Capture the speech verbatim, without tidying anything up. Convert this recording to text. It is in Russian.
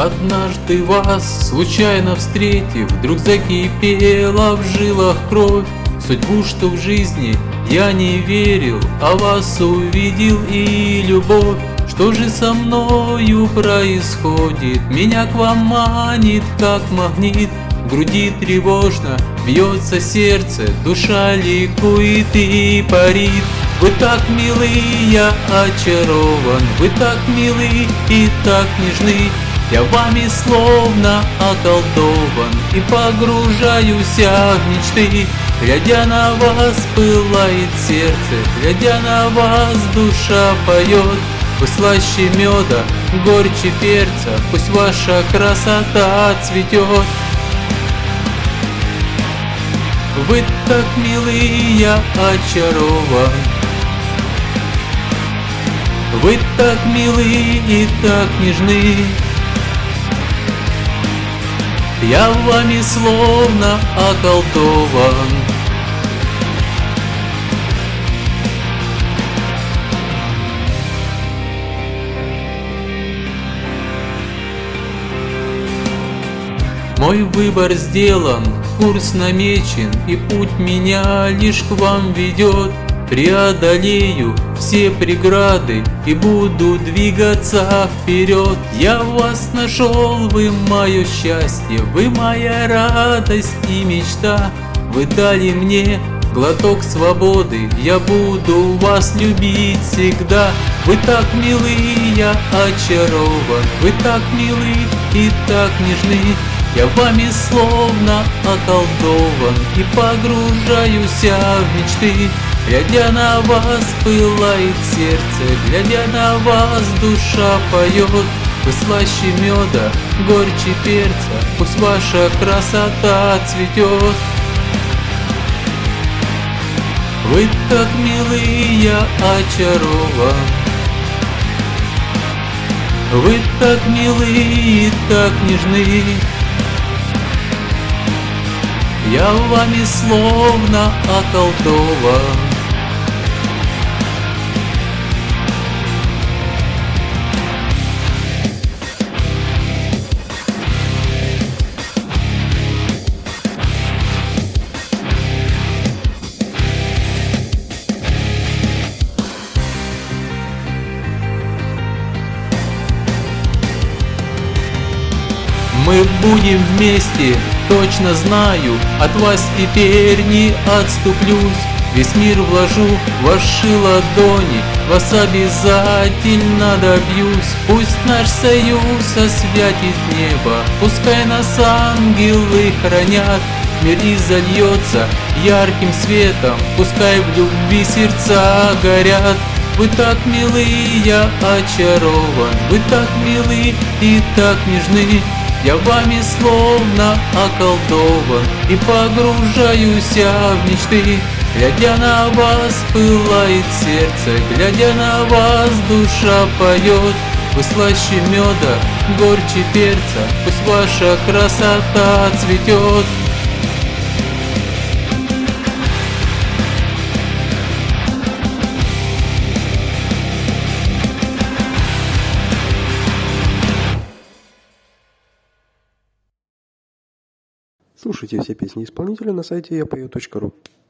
Однажды вас, случайно встретив, вдруг закипела в жилах кровь. В судьбу, что в жизни я не верил, а вас увидел и любовь. Что же со мною происходит? Меня к вам манит, как магнит. В груди тревожно бьется сердце, душа ликует и парит. Вы так милы, я очарован, вы так милы и так нежны. Я вами словно околдован и погружаюсь в мечты. Глядя на вас, пылает сердце, глядя на вас, душа поет. Вы слаще меда, горче перца, пусть ваша красота цветет. Вы так милы, я очарован. Вы так милы и так нежны. Я вами словно околдован. Мой выбор сделан, курс намечен, и путь меня лишь к вам ведет. Преодолею все преграды и буду двигаться вперед. Я вас нашел, вы мое счастье, вы моя радость и мечта. Вы дали мне глоток свободы, я буду вас любить всегда. Вы так милы, я очарован, вы так милы и так нежны. Я вами словно околдован и погружаюсь в мечты. Глядя на вас, пылает сердце, глядя на вас, душа поет. Вы слаще меда, горче перца, пусть ваша красота цветет. Вы так милы, я очарован. Вы так милы и так нежны. Я вами словно околдован. Мы будем вместе, точно знаю, от вас теперь не отступлюсь. Весь мир вложу в ваши ладони, вас обязательно добьюсь. Пусть наш союз освятит небо, пускай нас ангелы хранят. Мир изольется ярким светом, пускай в любви сердца горят. Вы так милы, я очарован, вы так милы и так нежны. Я вами словно околдован и погружаюсь в мечты. Глядя на вас, пылает сердце, глядя на вас, душа поет. Вы слаще меда, горче перца, пусть ваша красота цветет. Слушайте все песни исполнителя на сайте я пою точка ру.